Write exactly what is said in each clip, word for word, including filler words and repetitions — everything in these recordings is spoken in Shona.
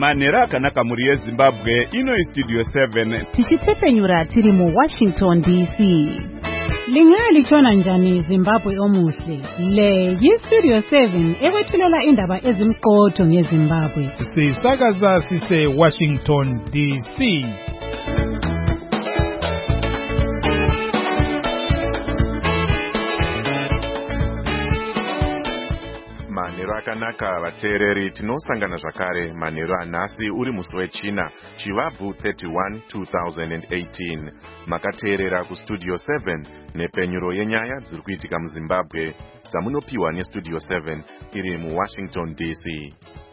manhero akanaka muri yeZimbabwe. Ino iStudio seven tichitsepenyura tiri mu Washington D C. Lingali chona njani Zimbabwe omuhle. Le yiStudio seven ekwethulela indaba ezimqotho ngeZimbabwe. Sisakaza sise Washington D C. Manhero akanaka vateereri, tinosangana zvakare manhero anhasi uri musi wechina chivabvu thirty-one two thousand eighteen. Makateerera kuStudio seven nepenyuro yenyaya dziri kuitika muZimbabwe dzamunopiwa neStudio seven iri muWashington D C.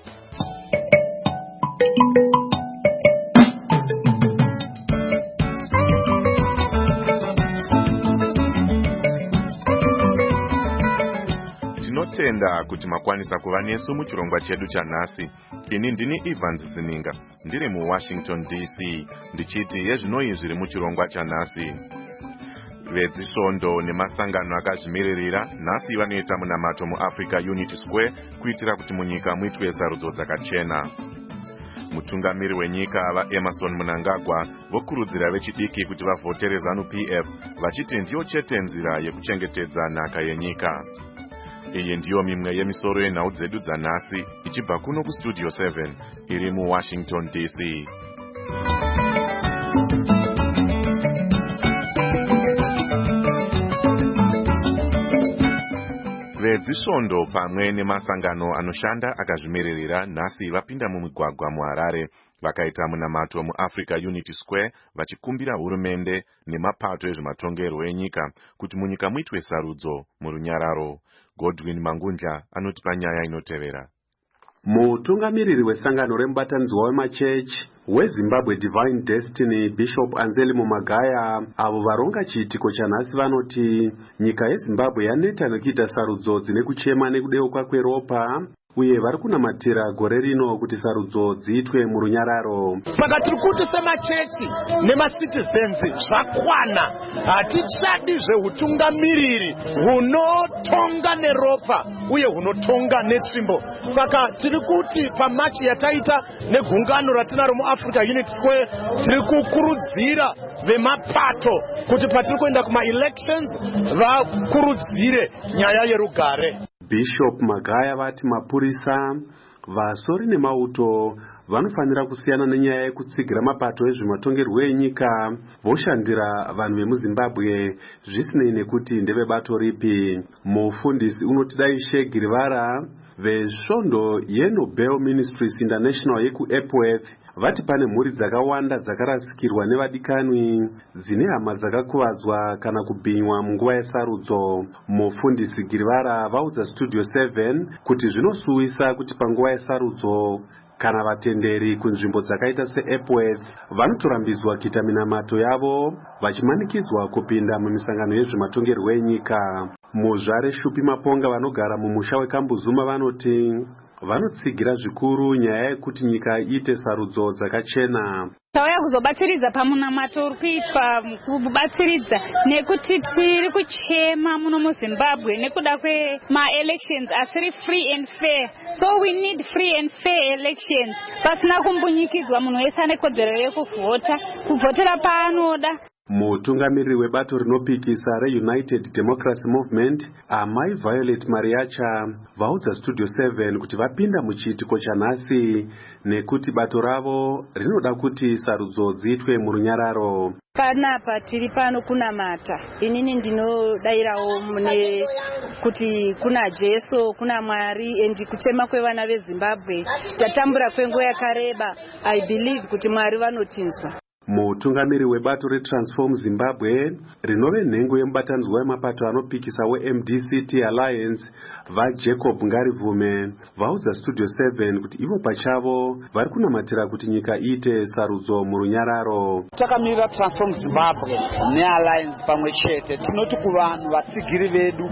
Tinotenda kuti makwanisa kuva nesu muchirongwa chedu chanhasi. Ini ndini Evans Zininga, ndiri muWashington D C, ndichiti yezvinoi zviri muchirongwa chanhasi. Vedzisvondo nemasangano akazvimiririra nhasi vanoita munamato muAfrica Unity Square kuitira kuti munyika muitwe sarudzo dzakachena. Mutungamiri wenyika vaEmerson Mnangagwa vokurudzira vechidiki kuti vavhotere ZANU P F vachiti ndiyo chete nzira yekuchengetedza nhaka yenyika. Iyi ndiyo mimwe yemisoro yenhau dzedu dzanhasi ichibva kuno kuStudio seven iri muWashington D C. Vedzisvondo pamwe nemasangano anoshanda akazvimiririra nhasi vapinda mumigwagwa muHarare vakaita munamato muAfrica Unity Square vachikumbira hurumende nemapato ezvematongerwo enyika kuti munyika muitwe sarudzo murunyararo. Godwin Mangundla anotipa nyaya inotevera. Mutungamiriri wesangano remubatanidzwa wemachechi weZimbabwe Divine Destiny Bishop Anselmo Magaya avo varonga chiitiko chanhasi vanoti nyika yeZimbabwe yaneta nekuita sarudzo dzine kuchema nekudeuka kweropa uye vari kunamatira gore rino kuti sarudzo dziitwe murunyararo. Saka tiri kuti semachechi nemacitizens zvakwana, hatichadi zveutungamiriri hunotonga neropa uye hunotonga netsvimbo. Saka tiri kuti pamachi yataita negungano ratinaro muAfrica Unity Square tiri kukurudzira vemapato kuti patiri kuenda kuma-elections vakurudzire nyaya yerugare. Bishop Magaya vati mapurisa, vasori nemauto vanofanira kusiyana nenyaya yekutsigira mapato ezvematongerwo enyika voshandira vanhu vemuZimbabwe zvisinei nekuti ndevebato ripi. Mufundisi unotidai Shegi Rivara vesvondo yeNobel Ministries International yekuEpworth vati pane mhuri dzakawanda dzakarasikirwa nevadikanwi dzine hama dzakakuvadzwa kana kubhinywa munguva yesarudzo. Mufundisi Girivara vaudza Studio seven kuti zvinosuwisa kuti panguva yesarudzo kana vatenderi kunzvimbo dzakaita seEpworth vanotorambidzwa kuita minamato yavo vachimanikidzwa kupinda mumisangano yezvematongerwo enyika. Muzvare Shupi Maponga vanogara mumusha weKambuzuma vanoti vanotsigira zvikuru nyaya yekuti nyika iite sarudzo dzakachena. Tauya kuzobatsiridza pamunamato uri kuitwa kubatsiridza nekuti tiri kuchema muno muZimbabwe nekuda kwema-elections asiri free and fair. So we need free and fair elections. Pasina kumbunyikidzwa munhu wese ane kodzero yekuvhota, kuvhotera paanoda. Mutungamiriri webato rinopikisa reUnited Democracy Movement Amai Violet Mariacha vaudza Studio seven kuti vapinda muchiitiko chanhasi nekuti bato ravo rinoda kuti sarudzo dziitwe murunyararo. Panapa tiri pano kunamata. Inini ndinodairawo mune kuti kuna Jesu, kuna Mwari endi kuchema kwevana veZimbabwe. Tatambura kwenguva yakareba. I believe kuti Mwari vanotinzwa. Mutungamiri webato reTransform Zimbabwe rinove nhengo yemubatanidzwa wemapato anopikisa weM D C T Alliance vaJacob Ngarivume vaudza Studio seven kuti ivo pachavo vari kunamatira kuti nyika iite sarudzo murunyararo. Takamirira Transform Zimbabwe neAlliance pamwe chete tinoti kuvanhu vatsigiri vedu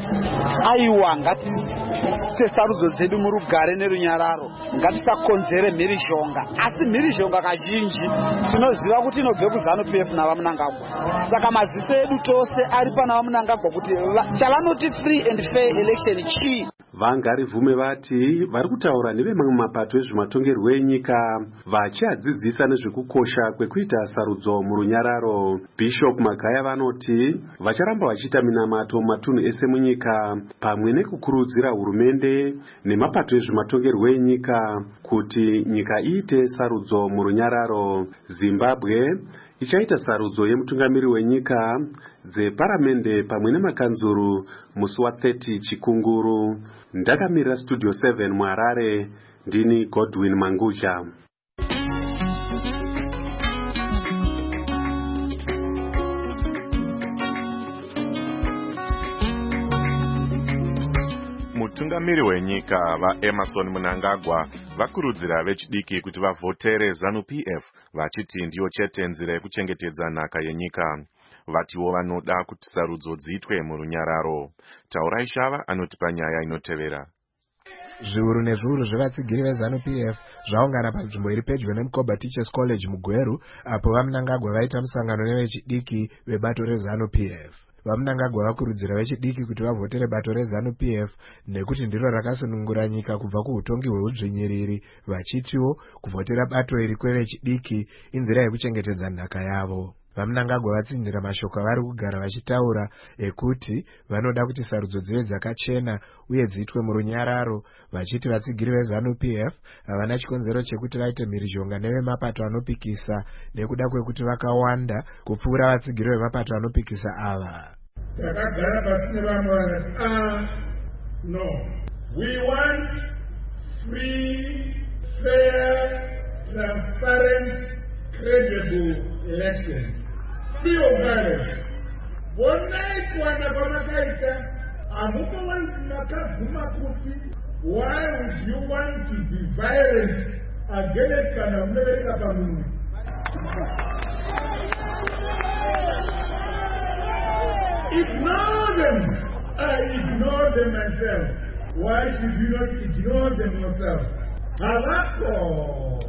aiwa ngati tesarudzo dzedu murugare nerunyararo ngatisakonzere mhirizhonga, asi mhirizhonga kazhinji tinoziva kuti inobve kuZANU P F navaMnangagwa. Saka maziso edu tose ari pana vaMnangagwa kuti chavanoti free and fair election chii. vangari vhume vati vari kutaura nevemamwe mapato ezvematongerwo enyika vachiadzidzisa nezvekukosha kwekuita sarudzo murunyararo. Bishop Magaya vanoti vacharamba vachiita minamato mumatunhu ese munyika pamwe nekukurudzira hurumende nemapato ezvematongerwo enyika kuti nyika iite sarudzo murunyararo. Zimbabwe ichaita sarudzo yemutungamiri wenyika dzeparamende pamwe nemakanzuru musi wa-thirty Chikunguru. Ndakamirira Studio seven muHarare, ndini Godwin Manguja. Mutungamiri wenyika vaEmmerson Mnangagwa vakurudzira vechidiki kuti vavhotere ZANU-P F vachiti ndiyo chete nzira yekuchengetedza nhaka yenyika. Vatiwo vanoda kuti sarudzo dziitwe murunyararo. Taurai Shava anotipa nyaya inotevera. Zviuru nezviuru zvevatsigiri veZANU-P F zvaungana panzvimbo iri pedyo neMukoba Teachers College muGweru apo vaMnangagwa vaita musangano nevechidiki vebato reZANU-P F. VaMnangagwa vakurudzira vechidiki kuti vavhotere bato reZANU-P F nekuti ndiro rakasunungura nyika kubva kuutongi hweudzvinyiriri, vachitiwo kuvhotera bato iri kwevechidiki inzira yekuchengetedza nhaka yavo. VaMnangagwa vatsindira mashoko avari kugara vachitaura ekuti vanoda kuti sarudzo dzive dzakachena uye dziitwe murunyararo, vachiti vatsigiri veZANU-P F havana chikonzero chekuti vaite mhirizhonga nevemapato anopikisa nekuda kwekuti vakawanda kupfuura vatsigiri vemapato anopikisa ava. Takagara pasi nevamwe vakati ah no, we want free, fair, transparent, credible elections. Free of violence. Vonai kuwana kwamakaita amuko wanzi makabvuma kuti why would you want to be violent against kana munovereka pamunhu? Ignore them. I ignore them myself. Why should you not ignore them yourself? Halako.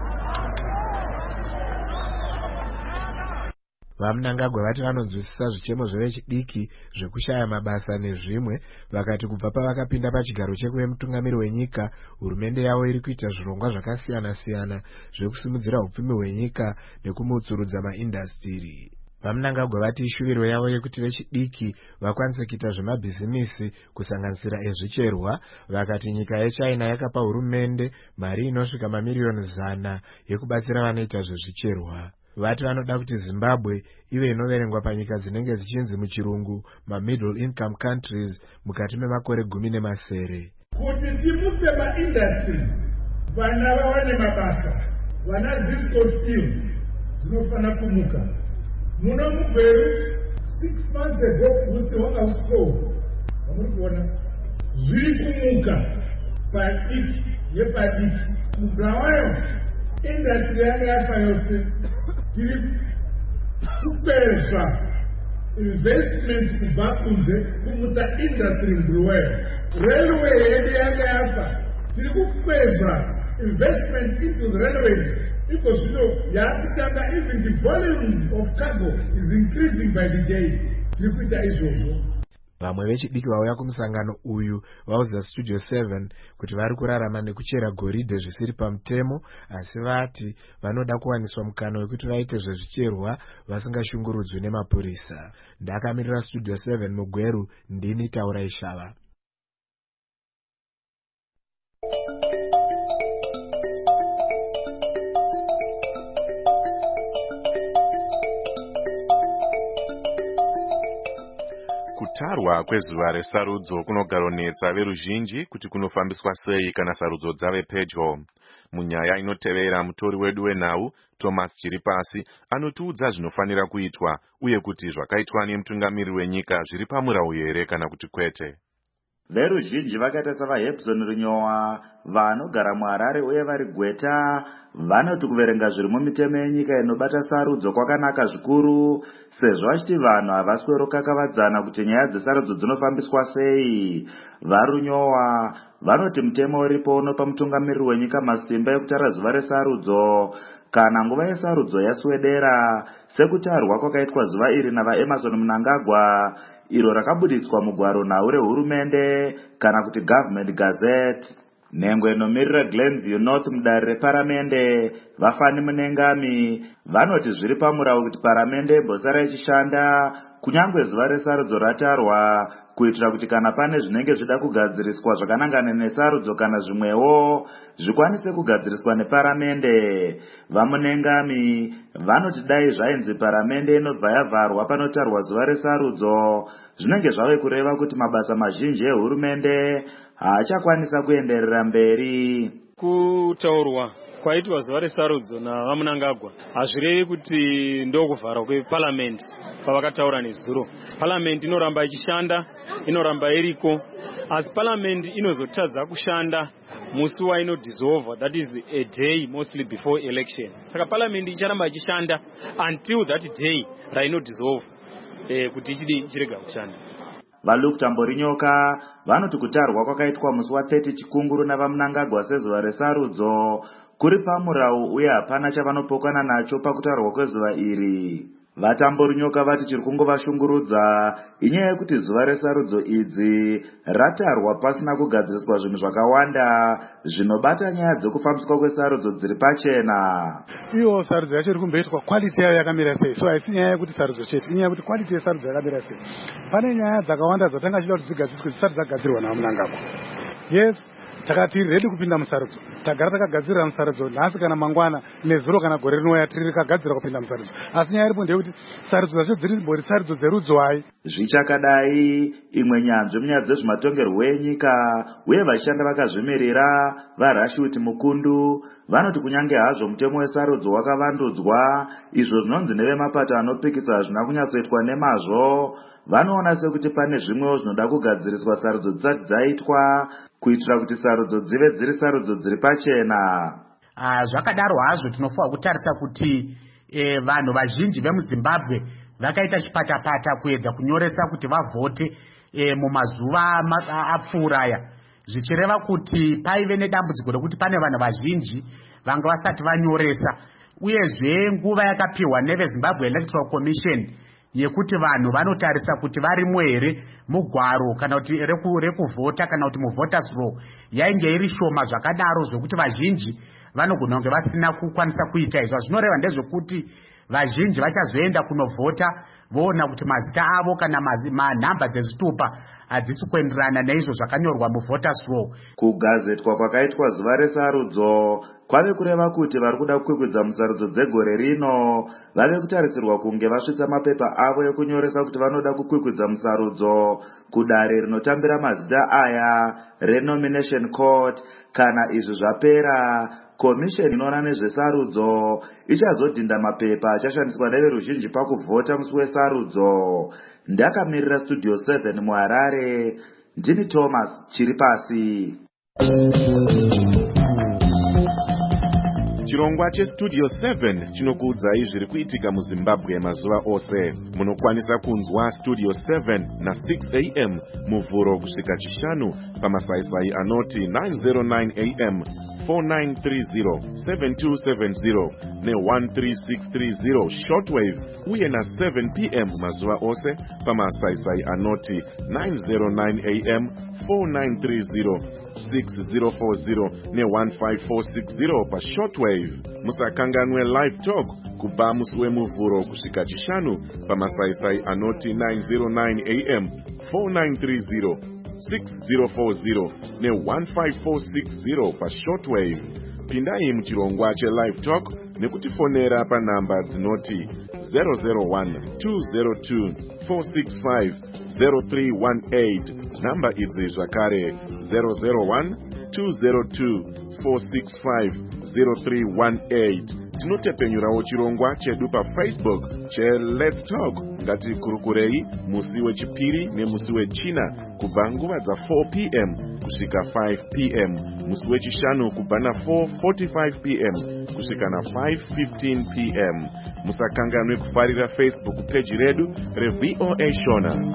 VaMnangagwa vati vanonzwisisa zvichemo zvevechidiki zvekushaya mabasa nezvimwe, vakati kubva pavakapinda pachigaro chekuvemutungamiri wenyika, hurumende yavo iri kuita zvirongwa zvakasiyana-siyana zvekusimudzira upfumi hwenyika nekumutsurudza maindastiri. VaMnangagwa vati ishuviro yavo yekuti vechidiki vakwanise kuita zvemabhizimisi kusanganisira ezvicherwa, vakati nyika yeChina yakapa hurumende mari inosvika mamiriyoni zana yekubatsira vanoita zvezvicherwa. Vati vanoda kuti Zimbabwe ive inoverengwa panyika dzinenge zichinzi muchirungu ma-middle income countries mukati memakore gumi nemasere. Kuti timupe maindustry, vana vawane mabasa, vana Zisco Steel dzinofana kumuka. Muno muGweru six months ago kuti wanga usko vamuri kuona zviri kumuka padiki yepadiki. Mugawayo industry yanga yafa yose tiri kupedza investment kubva kunze kumutsa industry mburuweyo. Railway yedu yanga yafa tiri kupedza investment into the railways. Because you know, yakutanga even the volume of cargo is increasing by the day. Trikuita izvozvo. Vamwe vechidiki vauya kumusangano uyu vauza Studio seven kuti vari kurarama nekuchera goridhe zvisiri pamutemo, asi vati vanoda kuwaniswa mukana wekuti vaite zvezvicherwa vasingashungurudzwi nemapurisa. Ndakamirira Studio seven muGweru, ndini Taurai Shava. Kutarwa kwezuva resarudzo kunogaronetsa veruzhinji kuti kunofambiswa sei kana sarudzo dzave pedyo. Munyaya inotevera mutori wedu wenhau Thomas Chiripasi anotiudza zvinofanira kuitwa uye kuti zvakaitwa nemutungamiri wenyika zviri pamurau here kana kuti kwete. Veruzhinji vakaita savaHebson Runyowa vanogara muHarare uye vari Gweta vanoti kuverenga zviri mumitemo yenyika inobata sarudzo kwakanaka zvikuru, sezvo vachiti vanhu havaswero kakavadzana kuti nyaya dzesarudzo dzinofambiswa sei. VaRunyowa vanoti mutemo uripo unopa mutungamiri wenyika masimba ekutara zuva resarudzo kana nguva yesarudzo yaswedera, sekutarwa kwakaitwa zuva iri navaEmmerson Mnangagwa. iro rakabuditswa mugwaro nhau rehurumende kana kuti Government Gazette. Nhengo inomirira Glenview North mudare reparamende Vafani Munengami vanoti zviri pamurau kuti paramende imbosara ichishanda kunyangwe zuva resarudzo ratarwa kuitira kuti kana pane zvinenge zvida kugadziriswa zvakanangana nesarudzo kana zvimwewo zvikwanise kugadziriswa neparamende. Vamunengami vanoti dai zvainzi paramende inobva yavharwa panotarwa zuva resarudzo zvinenge zvave kureva kuti mabasa mazhinji ehurumende haachakwanisa kuenderera mberi. Kutaurwa kwaitwa zuva resarudzo navamunangagwa hazvirevi kuti ndokuvharwa kweparamendi pavakataura nezuro. Paramendi inoramba ichishanda, inoramba iriko, asi paramendi inozotadza kushanda musi wainodissolve, that is a day mostly before election. Saka paramendi icharamba ichishanda until that day rainodissolve eh, kuti ichidi ichirega kushanda. Valukutamborinyoka vanoti kutarwa kwakaitwa musi wa-thirty chikunguru navamunangagwa sezuva resarudzo kuri pamurau uye hapana chavanopokana nacho pakutarwa kwezuva iri. Vatamborinyoka vati chiri kungovashungurudza inyaya yekuti zuva resarudzo idzi ratarwa pasina kugadziriswa zvinhu zvakawanda zvinobata nyaya dzokufambiswa kwesarudzo dziri pachena. Iyo sarudzo yacho iri kumboitwa quality yayo yakamira sei, so haisi nyaya yekuti sarudzo chete, inyaya yekuti quality yesarudzo yakamira sei. Pane nyaya dzakawanda dzatanga chida kuti dzigadziswe dzisati dzagadzirwa navamunangagwa. Yes, takati ready kupinda musarudzo, tagara takagadzirira musarudzo nhasi kana mangwana nezuro kana gore rinouya tiri kagadzira kupinda musarudzo, asi nyaya iripo ndeyekuti sarudzo dzacho dziri mbori sarudzo dzerudzo hai. Zvichakadai imwe nyanzvi munyaya dzezvematongerwo enyika uye vachishanda vakazvimirira vaRashid Mukundu vanoti kunyange hazvo mutemo wesarudzo wakavandudzwa izvo zvinonzi nevemapato anopikisa hazvina kunyatsoitwa nemazvo, vanoona sekuti pane zvimwewo zvinoda kugadziriswa sarudzo dzisati dzaitwa kuitira kuti sarudzo dzive dziri sarudzo dziri pachena. Ah, zvakadaro hazvo tinofanira kutarisa kuti eh, vanhu vazhinji vemuZimbabwe vakaita chipatapata kuedza kunyoresa kuti vavhote eh, mumazuva apfuura aya, zvichireva kuti paive nedambudziko rekuti pane vanhu vazhinji vanga vasati vanyoresa, uyezve nguva yakapiwa neveZimbabwe Electoral Commission yekuti vanhu vanotarisa kuti varimo here mugwaro kana kuti rekuvhota kana kuti muvoters roll yainge iri shoma zvakadaro zvokuti vazhinji vanogona kunge vasina kukwanisa kuita izvo. Zvinoreva ndezvekuti vazhinji vachazoenda kunovhota voona kuti mazita avo kana manhamba dzezvitupa hadzisi kuenderana neizvo zvakanyorwa muvoters roll. Kugazetwa kwakaitwa zuva resarudzo kwave kureva kuti vari kuda kukwikwidza musarudzo dzegore rino vave kutarisirwa kunge vasvitsa mapepa avo ekunyoresa kuti vanoda kukwikwidza musarudzo kudare rinotambira mazita aya renomination court. Kana izvi zvapera, komisheni inoona nezvesarudzo ichazodhinda mapepa achashandiswa neveruzhinji pakuvhota musi wesarudzo. Ndakamirira Studio seven muHarare, ndini Thomas Chiripasi. Chirongwa cheStudio seven chinokuudzai zviri kuitika muZimbabwe mazuva ose. Munokwanisa kunzwa Studio seven na six a m muvhuro kusvika chishanu pamasaisai anoti nine oh nine a m, four nine three zero, seven two seven zero ne one three six three zero shortwave uye na seven p m mazuva ose pamasaisai anoti nine oh nine a m, four nine three zero, six zero four zero ne one five four six zero pa shortwave. Musakanganwe live talk kubva musi wemuvhuro kusvika chishanu pamasaisai anoti nine oh nine a m, four nine three zero, six zero four zero ne one five four six zero pa shortwave. Pindai muchirongwa chelive talk nekutifonera panhamba dzinoti zero zero one, two zero two, four six five, zero three one eight. Namba idzi zvakare zero zero one, two zero two, four six five, zero three one eight. Tinotepenyurawo chirongwa chedu paFacebook cheLet's Talk. Ngatikurukurei musi wechipiri nemusi wechina kubva nguva dza four p m kusvika five p m, musi wechishanu kubva na four forty-five p m kusvika na five fifteen p m. Musakanganwe kufarira Facebook page redu reV O A Shona.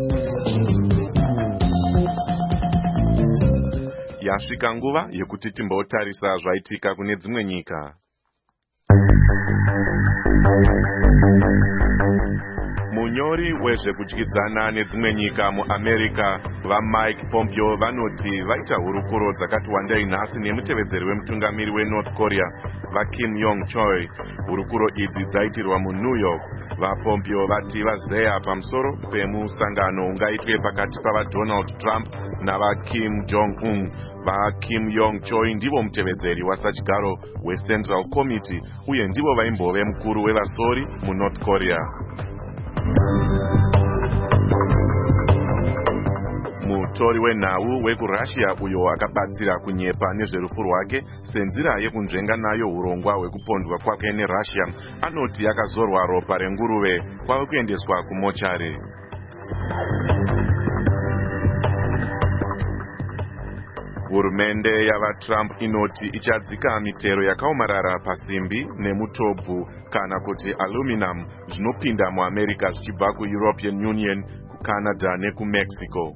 Yasvika nguva yekuti timbotarisa zvaitika kune dzimwe nyika. munyori wezvekudyidzana nedzimwe nyika muamerica vaMike Pompeo vanoti vaita hurukuro dzakati wandei nhasi nemutevedzeri wemutungamiri weNorth Korea vaKim Yong Chol. Hurukuro idzi dzaitirwa muNew York. VaPompeo vati vazeya pamusoro pemusangano ungaitwe pakati pavaDonald Trump navaKim Jong-un. VaKim Yong Chol ndivo mutevedzeri wasachigaro weCentral Committee uye ndivo vaimbove mukuru wevasori muNorth Korea. Mutori wenhau wekuRussia uyo akabatsira kunyepa nezverufu rwake senzira yekunzvenga nayo urongwa hwekupondwa kwake neRussia anoti yakazorwa ropa renguruve kwave kuendeswa kumochari. Hurumende yavaTrump inoti ichadzika mitero yakaomarara pasimbi nemutobvu kana kuti aluminum zvinopinda muAmerica zvichibva kuEuropean Union, kuCanada nekuMexico.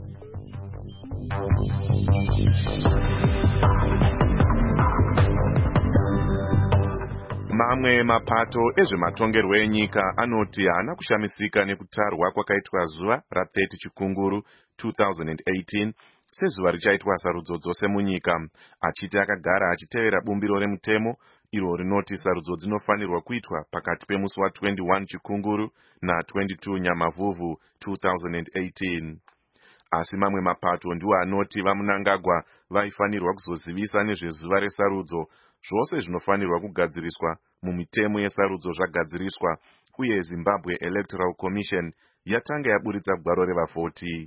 Mamwe mapato ezvematongerwo enyika anoti haana kushamisika nekutarwa kwakaitwa zuva rathirty chikunguru two thousand eighteen sezuva richaitwa sarudzo dzose munyika, achiti akagara achitevera bumbiro remutemo iro rinoti sarudzo dzinofanirwa kuitwa pakati pemusi wa twenty-one chikunguru na twenty-two nyamavhuvhu two thousand eighteen. Asi mamwe mapato ndiwo anoti vaMnangagwa vaifanirwa kuzozivisa nezvezuva resarudzo zvose zvinofanirwa kugadziriswa mumitemo yesarudzo zvagadziriswa, uye Zimbabwe Electoral Commission yatanga yaburitsa gwaro reva-forty.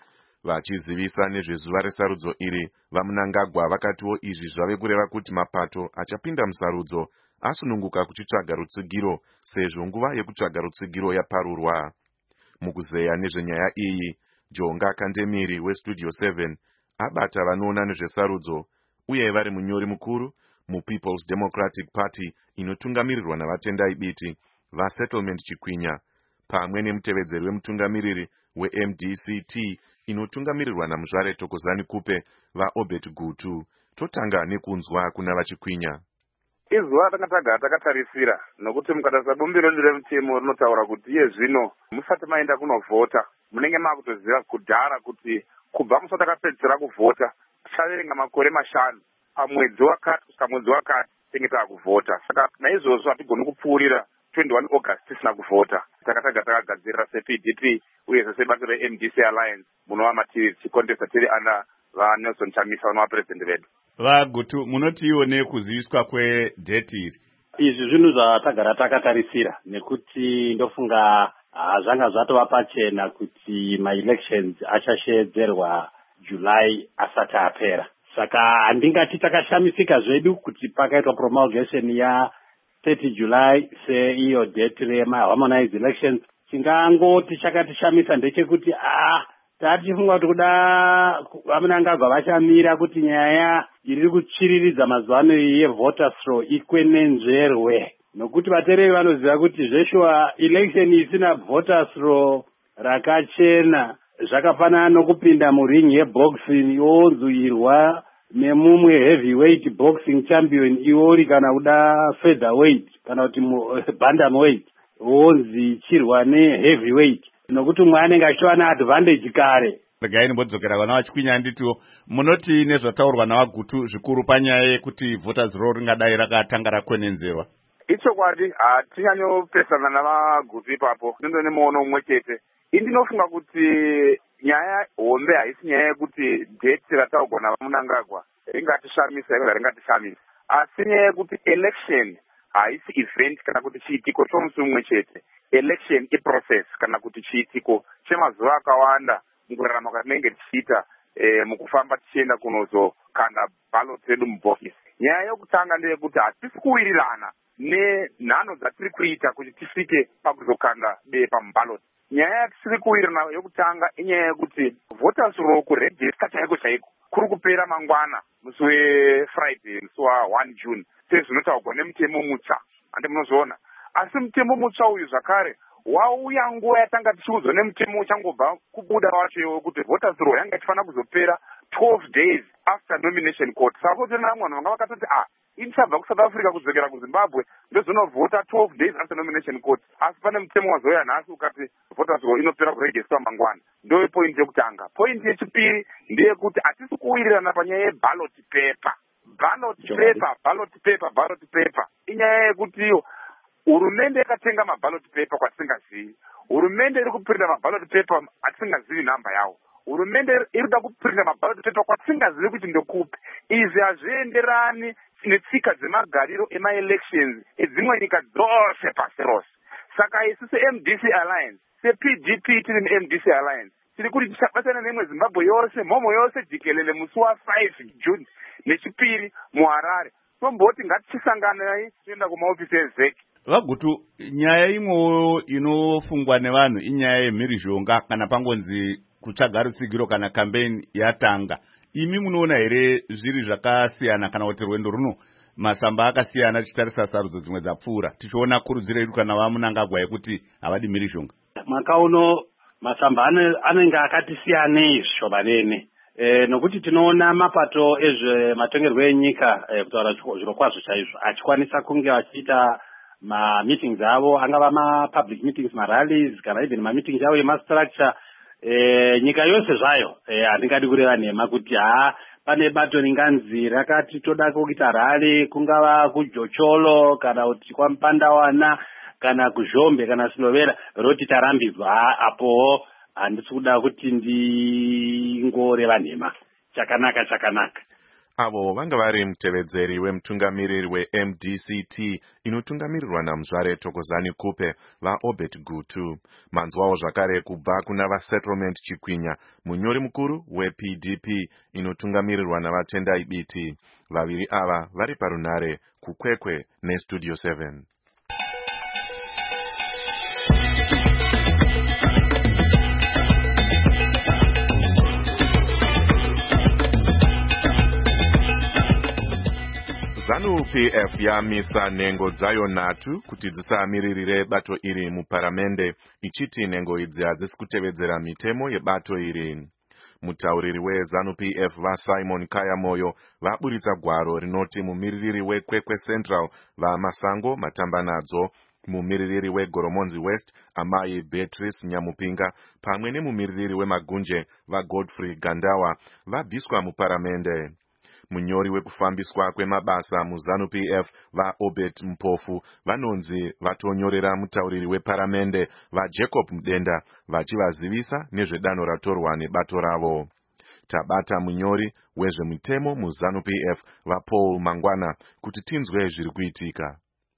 Vachizivisa nezvezuva resarudzo iri, vaMnangagwa vakatiwo izvi zvave kureva kuti mapato achapinda musarudzo asununguka kuchitsvaga rutsigiro sezvo nguva yekutsvaga rutsigiro yaparurwa. Mukuzeya nezvenyaya iyi, Jonga Kandemiri weStudio seven abata vanoona nezvesarudzo uye vari munyori mukuru muPeople's Democratic Party inotungamirirwa navatendai biti vaSettlement Chikwinya, pamwe nemutevedzeri wemutungamiriri weM D C T inotungamirirwa naMuzvare Thokozani Kupe vaObert Gutu. Totanga nekunzwa kuna vaChikwinya. Izuva takatagara takatarisira nokuti mukatarisa bumbiro remutemo rinotaura kuti iye zvino musati maenda kunovhota munenge makutoziva kudhara kuti kubva musati takapedzisira kuvhota tichaverenga makore mashanu pamwedzi wakati kusvika mwedzi wakati tinge taakuvhota. Saka naizvozvo hatigoni kupfuurira twenty-one August tisina kuvhota. Takataga takagadzirira seP D P uye sebato reM D C Alliance munova matiri tichikontesta tiri ana vaNelson Chamisa vanova president vedu. Vagutu, munotione kuziviswa kwedheti iri? Izvi zvinhu zvatagara takatarisira nekuti ndofunga zvanga zvatova pachena kuti ma-elections achashedzerwa July asati apera. Saka handingati takashamisika zvedu kuti pakaitwa promulgation ya thirty July seiyo date rema-harmonized elections. Chingangoti chakatishamisa ndechekuti ah tatifunga kuti kuda vaMnangagwa vachamira kuti nyaya iri kuchiriridza mazuva ano yevoters roll ikwenenzverwe, nokuti vateereri vanoziva kuti zveshuwa election isina voters roll rakachena zvakafanana nokupinda muring yeboxing yonzwirwa nemumwe heavyweight boxing champion iori kana kuda featherweight kana kuti bantamweight wonzi chirwa neheavyweight, nokuti umwe anenge achiwana advantage kare. Regai nimbodzokera vana vaChikwinya nditiwo munoti nezvataurwa navaGutu zvikuru panyaya yekuti voters roll ringadai rakatanga rakwenenzerwa. Ichokwadi hatinyanyopesana navaGutu ipapo, ndindo nemuono umwe chete. Indinofunga kuti nyaya hombe haisi nyaya yekuti date rataurwa navaMnangagwa ringatishamisa iro ringatishamisa, asi nyaya yekuti election haisi event kana kuti chiitiko chomusi umwe chete. Election iprocess kana kuti chiitiko chemazuva akawanda mukurarama kwatinenge tichiita e, mukufamba tichienda kunozokanda ballot redu mubhokisi. Nyaya yokutanga ndeyekuti hatisi kuwirirana nenhano dzatiri kuita kuti tisvike pakuzokanda bepa muballot. Nyaya yatisiri kuwirirana yokutanga inyaya yekuti voters roll kuregister chaiko chaiko kuri kupera mangwana musi weFriday musi wa-one June sezvinotaurwa nemutemo mutsva, handi munozviona. Asi mutemo mutsva uyu zvakare wauya nguva yatanga tichiudzwa nemutemo uchangobva kubuda wacho wekuti voters roll yanga ichifanira kuzopera twelve days after nomination court. Saka kuti namwe vanhu vanga vakatoti ah inchabva kuSouth Africa kudzokera kuZimbabwe ndozonovhota twelve days after nomination court. Asi pane mutemo wazouya nhasi ukati voters roll inopera kuregistwa mangwana. Ndo point yekutanga. Point yechipiri ndeyekuti hatisi kuwirirana panyaya yeballot paper. Ballot paper, ballot paper, ballot paper. Inyaya yekuti hurumende yakatenga maballot paper kwatisingazivi. Hurumende iri kuprinta maballot paper atisingazivi namba yawo. Hurumende iri kuda kuprinta maballot paper kwatisingazivi kuti ndokupi. Izvi hazvienderani netsika dzemagariro ema-elections edzimwe nyika dzose pasi rose. Saka isu se-M D C Alliance, se-P D P tiri mu-M D C Alliance, tiri kuti tichabatana nemwe Zimbabwe yose, mhomo yose jikelele musi wa-five June nechipiri muHarare. Tomboti ngatichisangana tienda kumaofisi ezeki. Vagutu, nyaya imwewo inofungwa nevanhu inyaya yemhirizhonga kana pangonzi kutsvaga rutsigiro kana campaign yatanga. Imi munoona here zviri zvakasiyana kana kuti rwendo runo masamba akasiyana tichitarisa sarudzo dzimwe dzapfuura tichiona kurudziro yedu kana vaMunangagwa yekuti havadi mhirizhonga? Mwaka uno masamba anenge akati siyanei zvishomanene. E, nokuti tinoona mapato ezvematongerwo enyika e, kutaura zviro kwazvo chaizvo achikwanisa kunge vachiita ma-meetings avo, angava ma-public meetings, ma-rallies, kana even ma-meetings avo ema-structure. E, nyika yose zvayo handingadi e, kureva nhema kuti haa pane bato ringanzi rakati toda kuita rally kungava kuJocholo kana kuti kwaMupandawana kana kuZhombe kana Silovera roti tarambidzwa apo handisi kuda kuti ndingoreva nhema. Chakanaka chakanaka. Avo vanga vari mutevedzeri wemutungamiriri we-M D C T inotungamirirwa naMuzvare Thokozani Kupe vaObert Gutu. Manzwawo zvakare kubva kuna vaSettlement Chikwinya, munyori mukuru weP D P inotungamirirwa navaTendai Biti. Vaviri ava vari parunare kuKwekwe neStudio seven. ZANU-P F yamisa nhengo dzayo nhatu kuti dzisamiririre bato iri muparamende, ichiti nhengo idzi hadzisi kutevedzera mitemo yebato iri. Mutauriri weZANU-P F vaSimon Kayamoyo vaburitsa gwaro rinoti mumiririri weKwekwe Central vaMasango Matambanadzo, mumiririri weGoromonzi West Amai Beatrice Nyamupinga pamwe nemumiririri weMagunje vaGodfrey Gandawa vabviswa muparamende. Munyori wekufambiswa kwemabasa muZANU-P F vaObert Mpofu vanonzi vatonyorera mutauriri weparamende vaJacob Mudenda vachivazivisa nezvedano ratorwa nebato ravo. Tabata munyori wezvemutemo muZANU-P F vaPaul Mangwana kuti tinzwe zviri kuitika.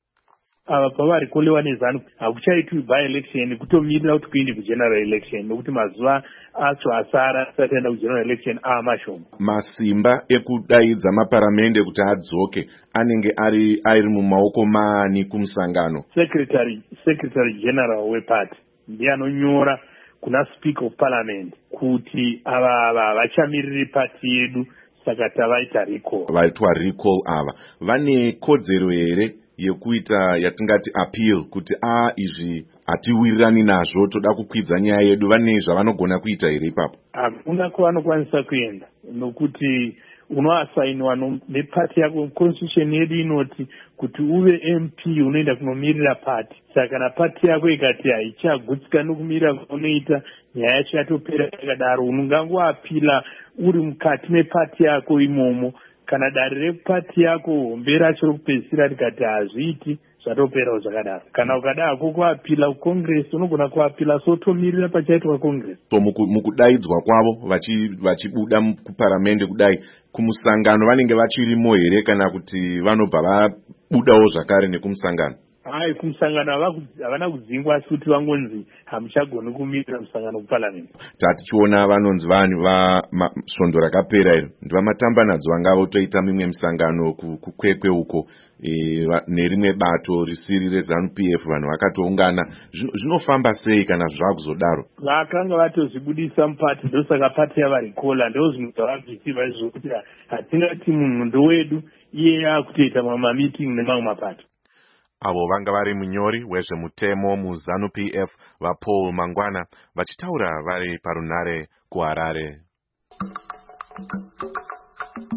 Ava pavari kulewa nezanu hakuchaitwi by-election kutomirira kuti kuende kugeneral election nokuti mazuva acho asara asati aenda kugeneral election ava mashoma. Masimba ekudaidza maparamende kuti adzoke anenge ari ari mumaoko maani kumusangano? Secretary Secretary General weparty ndiye anonyora kuna Speaker of Parliament kuti ava ava vachamiriri party yedu saka tavaita recall. Vaitwa recall ava vane kodzero here yekuita yatingati appeal kuti a izvi hatiwirirani nazvo toda kukwidza nyaya yedu? Vane zvavanogona kuita here ipapo? Hakuna kwavanokwanisa kuenda nokuti unoasainiwa nepati yako. Constitution yedu inoti kuti uve M P unoenda kunomirira pati. Saka kana pati yako ikati haichagutsikana nokumirira kwaunoita nyaya yacho yatopera yakadaro, unongangoapila uri mukati mepati yako imomo. Kana dare repati yako hombe racho rokupedzisira rikati hazviiti zvatoperawo zvakadaro. Kana ukada hako kuapila kuCongress unogona kuapila sotomirira pachaitwa Congress. So mukudaidzwa kwavo vachibuda kuparamende kudai kumusangano vanenge vachirimo here kana kuti vanobva vabudawo zvakare nekumusangano? Hai, kumusangano havana kudzingwa asi kuti vangonzi hamuchagoni kumirira musangano kuparliament. Tatichiona vanonzi vanhu vasvondo rakapera iro ndivamatambanadzwa vanga votoita mimwe misangano kuKwekwe uko e, nerimwe bato risiri reZANU-P F vanhu vakatoungana. Zvinofamba sei kana zvakuzodaro? Vakanga vatozvibudisa mupati ndosaka pati yavarikola ndo zvinhu zvavabvisiva izvokuti hatingati munhu ndowedu iye yakutoita mamameeting nemamwe mapato. Avo vanga vari munyori wezvemutemo muZANU-P F vaPaul Mangwana vachitaura vari parunare kuHarare.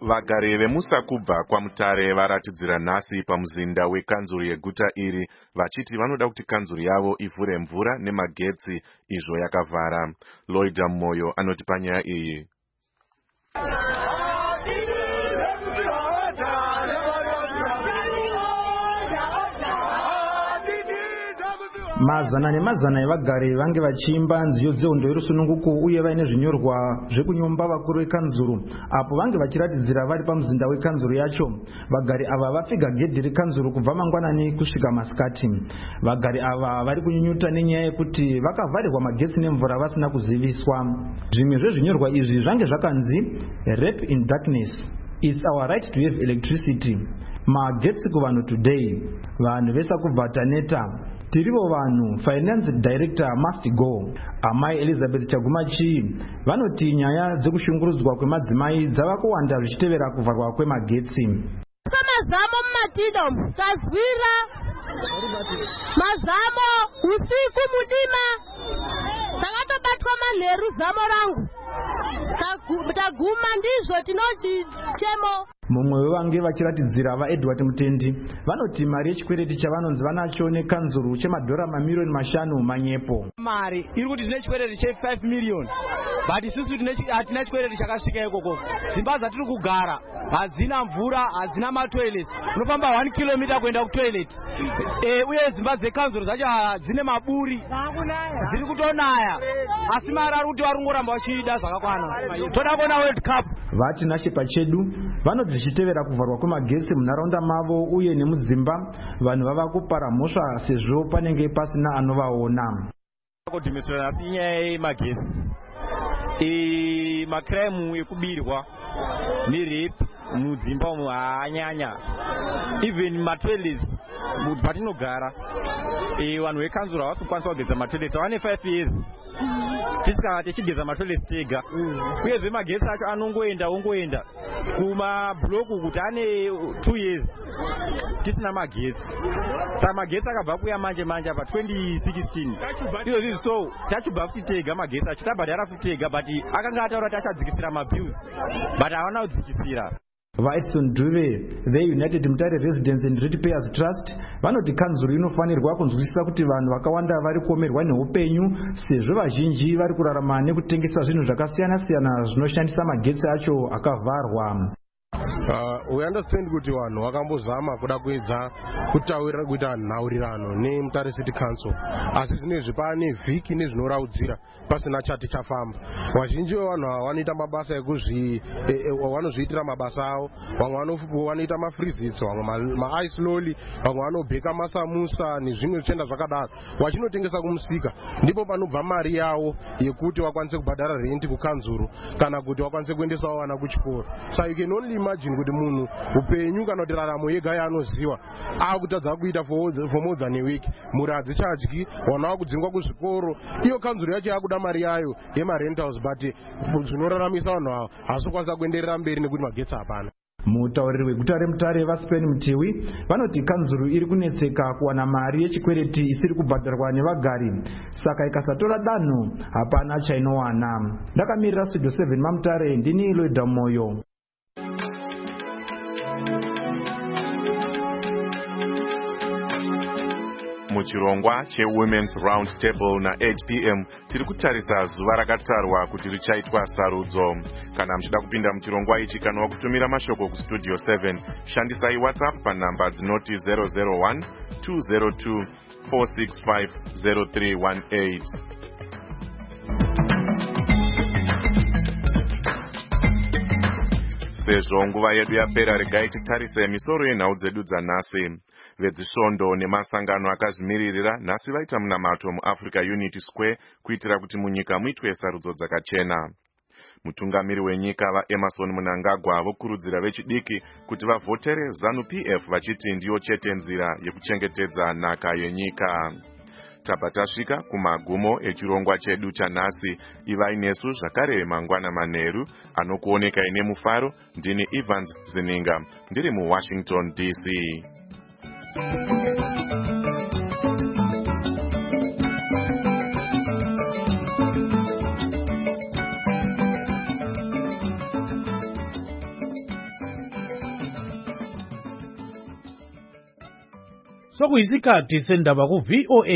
Vagari vemusakubva kwaMutare varatidzira nhasi pamuzinda wekanzuru yeguta iri vachiti vanoda kuti kanzuru yavo ivhure mvura nemagetsi izvo yakavhara. Lloyd Moyo anoti panyaya iyi. Mazana nemazana evagari vange vachiimba nziyo dzehondo yerusununguko uye vaine zvinyorwa zvekunyomba vakuru vekanzuru apo vange vachiratidzira vari pamuzinda wekanzuru yacho. Vagari ava vapfiga gedhi rekanzuru kubva mangwanani kusvika masikati. Vagari ava vari kunyunyuta nenyaya yekuti vakavharirwa magetsi nemvura vasina kuziviswa. Zvimwe zvezvinyorwa izvi zvange zvakanzi rape in darkness, it's our right to have electricity, magetsi kuvanhu today, vanhu vesakubva neta, tirivo vanhu, finance director must go. Amai Elizabeth Chagumachi vanoti nyaya dzekushungurudzwa kwemadzimai dzava kuwanda zvichitevera kuvharwa kwemagetsi. Mazamo mumatido kazwira mazamo usiku mudima takatobatwa manheru zamo rangu taguma ndizvo tinochichemo. Mumwe wevange vachiratidzira vaEdward Mutendi vanoti mari yechikwereti chavanonzi vanacho nekanzuru chemadhora mamiliyoni mashanu manyepo. Mari iri kuti tine chikwereti che five million but isusu hatina chikwereti chakasvika ikoko. Dzimba dzatiri kugara hadzina mvura, hadzina matoilets, unofamba one kilometer kuenda kutoilet. E, uye dzimba dzekanzuru dzacho dzine maburi dziri kutonaya, asi mari ari kuti varongoramba vachida zvakakwana. Toda kuona World Cup. Vati nashe pachedu vanoti zvichitevera kuvharwa kwemagetsi munharaunda mavo uye nemudzimba vanhu vava kupara mhosva sezvo panenge pasina anovaona. Kudhimisira nasi nyaya yemagetsi, e makraimu ekubirwa nerape mudzimba umu haanyanya, even matoilets patinogara e vanhu vekanzuru havasi kukwanisa kugeza matoilets. Vane five years tisikanga tichigeza matoilets tega, uyezve magetsi acho anongoenda ongoenda kumabhuloku kuti ane two years tisina magetsi. Saka magetsi akabva kuya manje manje apa twenty sixteen izvozvi, so tachibva futi tega magetsi acho tabhadhara futi tega, but akanga ataura kuti achadzikisira mabills but havana kudzikisira. VaEdson Dube veUnited Mutare Residents and Ratepayers Trust vanoti kanzuru inofanirwa kunzwisisa kuti vanhu vakawanda vari kuomerwa neupenyu sezvo vazhinji vari kurarama nekutengesa zvinhu zvakasiyana siyana zvinoshandisa magetsi acho akavharwa. Uh, we understand kuti vanhu vakambozama kuda kuedza kutaurira kuita nhaurirano neMutare City Council, asi zvinezvi pane vhiki nezvinoraudzira pasina chati chafamba. Vazhinji vevanhu ava vanoita mabasa ekuzvi vanozviitira mabasa avo, vamwe vanoita mafrizits, vamwe maice loli, vamwe vanobheka masamusa nezvimwe zvichenda zvakadaro vachinotengesa kumusika. Ndipo panobva mari yavo yekuti vakwanise kubhadhara renti kukanzuru kana kuti vakwanise kuendesawo vana kuchikoro. So you can only imagine kuti munhu upenyu kana kuti raramo yega yaanoziva akutadza kuita for more than a week. Mhuri hadzichadyi, vana vakudzingwa kuzvikoro, iyo kanzuru yacho yakuda mari yayo yemarentals, but zvinoraramisa vanhu ava hasi kukwanisa kuenderera mberi nekuti magetsi hapana. Mutauriri weguta reMutare vaSpen Mutiwi vanoti kanzuru iri kunetseka kuwana mari yechikwereti isiri kubhadharwa nevagari, saka ikasatora danho hapana chainowana. Ndakamirira Studio seven maMutare, ndini Lloyd Moyo. Muchirongwa cheWomen's Round Table na eight p m tiri kutarisa zuva rakatarwa kuti richaitwa sarudzo. Kana muchida kupinda muchirongwa ichi kana wakutumira mashoko kuStudio seven, shandisai WhatsApp panhamba dzinoti zero zero one two zero two four six five zero three one eight. Sezvo nguva yedu yapera, regai titarise misoro yenhau dzedu dzanhasi. Vedzisvondo nemasangano akazvimiririra nhasi vaita munamato muAfrica Unity Square kuitira kuti munyika muitwe sarudzo dzakachena. Mutungamiri wenyika vaEmmerson Mnangagwa vokurudzira vechidiki kuti vavhotere ZANU P F vachiti ndiyo chete nzira yekuchengetedza nhaka yenyika. Tabva tasvika kumagumo echirongwa chedu chanhasi. Ivai nesu zvakare mangwana manheru anokuoneka ine mufaro. Ndini Evans Zininga ndiri muWashington D C. pakuyisikhathi sendaba ku-V O A